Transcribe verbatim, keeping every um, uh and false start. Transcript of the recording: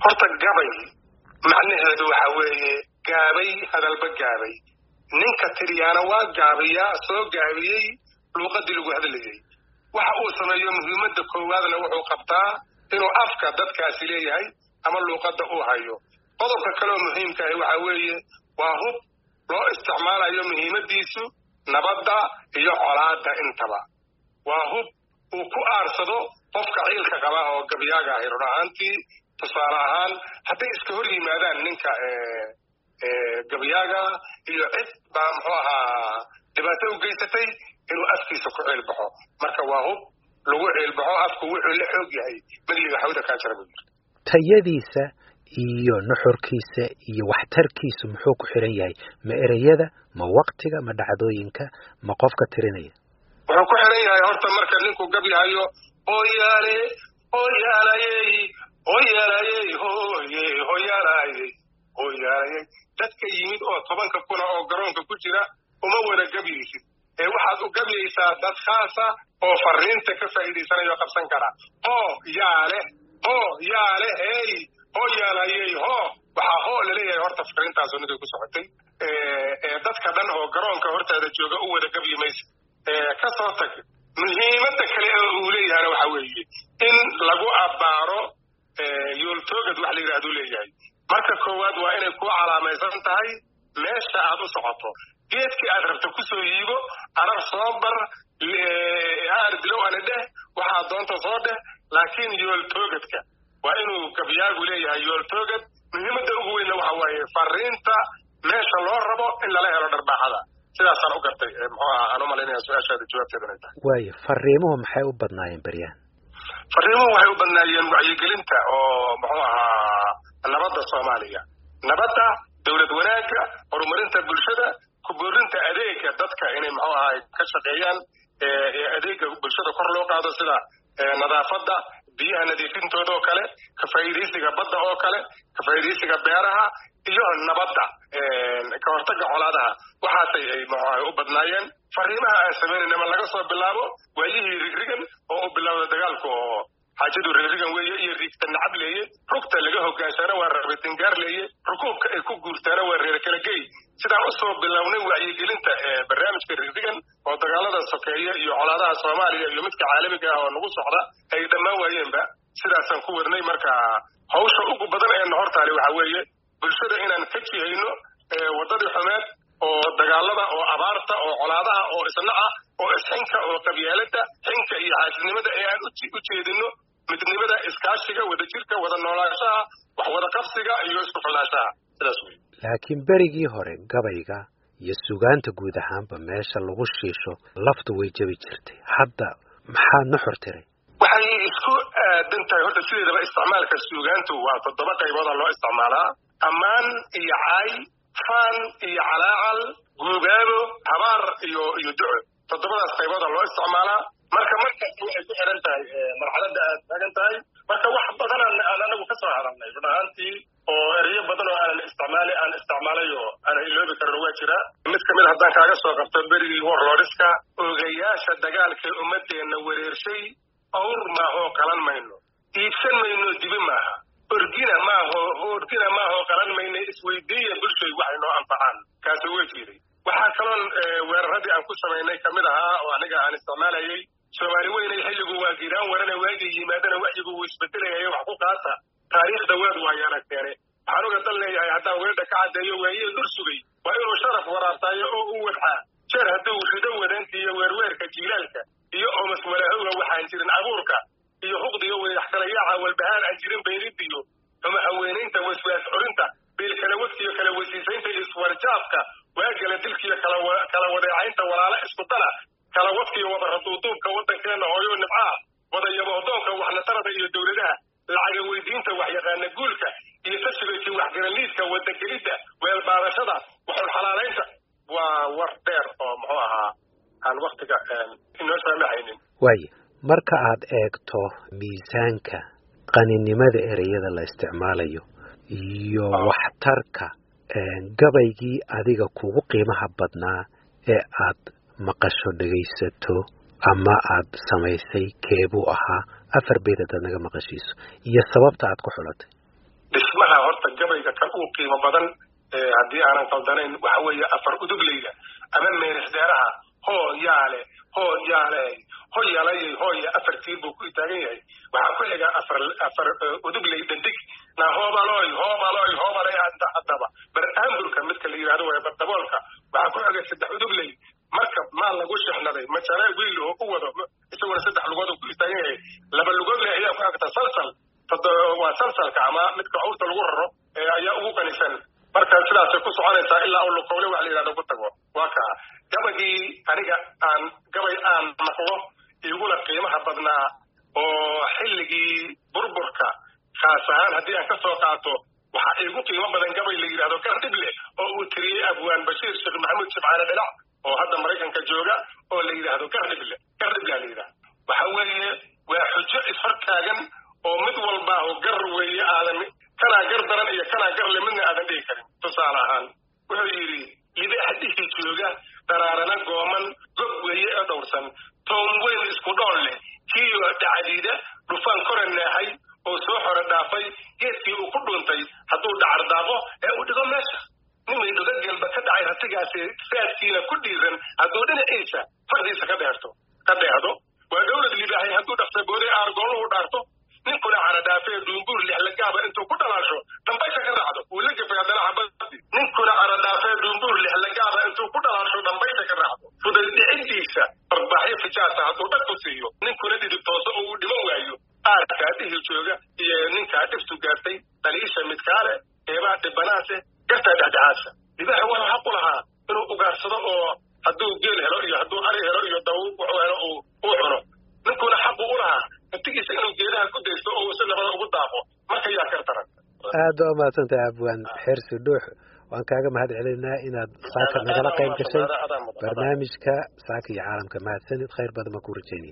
horta gabay macnaheedu waxa weeye gaabay hadalba gaabay ninka tiriyaana waa gaabiya soo gaabiyey luuqadii lagu hadlayay waxa uu sameeyo muhiimadda koowaadna wuxuu qabtaa inuu afka dadkaasi leeyahay ama luuqadda uu hayo qodobka kale oo muhiimka ah waxa weeye waa hub loo isticmaalayo muhiimadiisu nabadda iyo colaadda intaba waa hub uu ku aarsado qofka ciilka qaba oo gabyaaga ah run ahaantii tusaale ahaan hadday iska hor yimaadaan ninka gabyaaga iyo cid baa muxuu ahaa dhibaato u geysatay inuu afkiisa ku ciilbaxo marka waa hub lagu ciilbaxo afku wuxuu la xoog yahay magliga xawda kaa jira buu yiri tayadiisa iyo nuxurkiisa iyo waxtarkiisu muxuu ku xiran yahay ma ereyada ma waqtiga ma dhacdooyinka ma qofka tirinaya wuxuu ku xiran yahay horta marka ninku gabyahayo oo yaale oo yaalayay oo yaalayay hooye oo yaalayay oo yaalayay dadka yimid oo tobanka kuna oo garoonka ku jira uma wada gabyaysid ee waxaad u gabyaysaa dad khaasa oo fariinta ka faa'iidaysanayo qabsan kara oo yaale oo yaale hey oo yaalayay hoo waxaa hoo laleeyahay horta fariintaas niday ku socotay ee dadka dhan oo garoonka horteeda jooga u wada gabyi maysa ka soo tag muhiimadda kale oo uu leeyahayna waxa weeye in lagu abbaaro yooltoogad wax la yidhaahdu leeyahay marka koowaad waa inay ku calaamaysan tahay meesha aad u socoto geedkii aad rabta kusoo yiibo arar soo bar haar dilow ana dheh waxaad doonta soo dheh laakiin yooltoogadka waa inuu gabyaagu leeyahay yooltoogad muhiimadda ugu weynna waxa waaye fariinta meesha loo rabo in lala helo dharbaaxada sidaasaan u gartay muxuu ahaa aan u malaynaya su-aashaada jawaabteeda inay tahay waayo fariimuhu maxay u badnaayeen beryahan fariimuhu waxay u badnaayeen wacyigelinta oo muxuu ahaa nabadda soomaaliya nabadda dowlad wanaagga horumarinta bulshada ku boorinta adeega dadka inay muxuu ahaa ka shaqeeyaan adeega bulshada kor loo qaado sida nadaafadda biyaha nadiifintooda oo kale ka faa'iidaysiga badda oo kale ka faa'iidaysiga beeraha iyo nabadda ka hortagga colaadaha waxaasay ay muxuu u badnaayeen fariimaha aan samaynayna laga soo bilaabo waayihii rigrigan oo u bilowda dagaalku oo xaajadu rigrigan weeye iyo riigta nacab leeye rugta laga hogaanshaana waa rabitingaar leeye rukuubka ay ku guurtaana waa reer kala gey sidaan usoo bilownay wacyigelinta barnaamijka rigrigan oo dagaalada sokeeye iyo colaadaha soomaaliya iyo midka caalamiga ah oo nagu socda ay dhammaan waayeenba sidaasaan ku wadnay marka hawsha ugu badan ee hortaale waxa weeye bulshada inaan ka jihayno waddadii xumeed oo dagaalada oo abaarta oo colaadaha oo isnaca oo isxinka oo qabyaalada xinka iyo xaasidnimada ee aan u jeedino midnimada iskaashiga wadajirka wada noolaanshaha wax wada qabsiga iyo isku filnaanshaha sidaas wey laakiin berigii hore gabayga iyo sugaanta guud ahaanba meesha lagu shiisho laftu way jabi jirtay hadda maxaa nuxur tiray waxay isku aadan tahay horta sideedaba isticmaalka sugaantu waa toddoba qaybooda loo isticmaalaa ammaan iyo caay faan iyo calaacal guubaabo habaar iyo iyo duco toddobadaas qaybooda loo isticmaalaa marka markaas waxay ku xiran tahay marxaladda aad taagan tahay marka wax badan aan anagu ka soo hadalnay run ahaantii oo ereyo badan oo aanan isticmaali aan isticmaalay oo aanan iloobi karin waa jira mid kamid haddaan kaaga soo qabto berigii warloodhiska ogayaasha dagaalkee ummadeenna wareershay awr maahoo qalan mayno iibsan mayno dibi maaha orgina maaho orgina maahoo qalan mayno isweydiiya bulshay waxay noo anfacaan kaasi way jiray waxaa kaloon weeraradii aan ku samaynay kamid ahaa oo aniga aan isticmaalayay soomaali weynay xilligu waa giraan warana waagii yimaadana waxyigu wuu isbedelayay wax ku qaata taariikhda waad waayo aragteene waxaan uga dan leeyahay haddaan weedha ka caddeeyo waayeel dur sugay waa inuu sharaf waraartaayo oo u wadxaa jeer hadduu rido wadaanta iyo weerweerka jiilaalka iyo oomas walaahowga waxaan jirin abuurka iyo huqdiga weydax kala yaaca walbahaan aan jirin bayridiyo ama haweenaynta waswaas curinta biilkala wadkiiyo kala wasiisaynta iswarjaabka waagala dilkiiyo kala wadeecaynta walaala isku dala kala wadkiiyo wadaraduuduubka waddankeenna hooyo nibcaha wadayabohdoonka waxnatarada iyo dowladaha lacaga weydiinta waxyaqaana guulka iyo tashibaykii waxgaraliidka wadagelidda weelbaadashada waxun xalaalaynta waa war dheer oo muxuu ahaa aan waktiga inoo saamahaynin waaye marka aad eegto miisaanka qaninimada ereyada la isticmaalayo iyo waxtarka gabaygii adiga kugu qiimaha badnaa ee aad maqasho dhegaysato ama aad samaysay keebuu ahaa afar beed hadaad naga maqashiiso iyo sababta aad ku xulatay dhismaha horta gabayga kan uu qiimo badan haddii aanan qaldanayn waxa weeye afar udugleyda ama meeris dheeraha hoo yaale hoo yaale hoo yaalay hooya afar tiir buu ku taagan yahay waxaa ku xiga afar afar udugley dhandig na hoobaloy hoobaloy hoobalay haddaba barnaamijka midka la yiraahdo waa bardaboolka waxaa ku xiga saddex udugley markab maal lagu shixnaday majare wiil oo u wado isagoo saddex lugood ku taagan yahay laba lugood leh ayaa ku xigta salsal waa salsalka ama midka awrta lagu raro ayaa ugu qanisan marka sidaas ku soconaysa ilaa uu luqowle wax la yiraahdo ku tago waa ka gabadhii aniga aan gabay aan maqlo igula qiimaha badnaa oo xilligii burburka khaas ahaan haddii aan ka soo qaato waxaa igu qiimo badan gabay la yiraahdo Gardhible oo uu tiriyey abwaan Bashiir Sheekh Maxamuud Jimcaale Dhalac oo hadda Mareykanka jooga oo la yiraahdo Gardhible Gardhible la yiraahdo waxa weeye waa xujo isfarkaagan oo mid walba oo gar weeye aadan kana gar daran iyo kana gar limidna aadan dhigi karin tusaale ahaan wuxuu yiri libaaxdii jooga daraarana gooman gob weeye oo dhowrsan toon weyn isku dhool leh kiyo dhacdiida dhufan koranaahay oo soo xora dhaafay geedkii uu ku dhuntay hadduu dhacar daaqo ee uu dhigo meesha nimay dhuga gelba ka dhacay ratigaasi saadkiina ku dhiiran hadduu dhinaciisa fardiisa ka dheerto ka dheehdo waa dowlad libaaxay hadduu dhaqsa booday aargooluhu dhaarto ninkuna caradhaafee duumbuur lixlagaaba intuu ku dhalaasho dambaysha ka raacdo uu la gefay haddana xabadii ninkuna caradhaafee duumbuur lixlagaaba intuu ku dhalaasho dambaysha ka raacdo fuday dhicidiisa barbaaxyo fijaasa hadduu dhag ku siiyo ninkuna dhidib tooso oo uu dhiman waayo aarkaa dhihi jooga iyo ninkaa dhiftu gaartay dhaliisha midkaale eebaa dhibanaase gartaa dhexdhexaadsa libaaxa wuxuu xaq u lahaa inuu ugaarsado oo hadduu geel helo iyo hadduu ari helo iyo daw wuxuu helo uu cuno ninkuna xaqu u lahaa intigiisa inuu geedaha ku daysto oo uu si nabada ugu daaqo marka yaa kar daran aad waa mahadsantahay abwaan xirsi dhuux waan kaaga mahad celinaa inaad saaka nagala qayb gashay barnaamijka saaka iyo caalamka mahadsanid khayr badan baan ku rajaynaya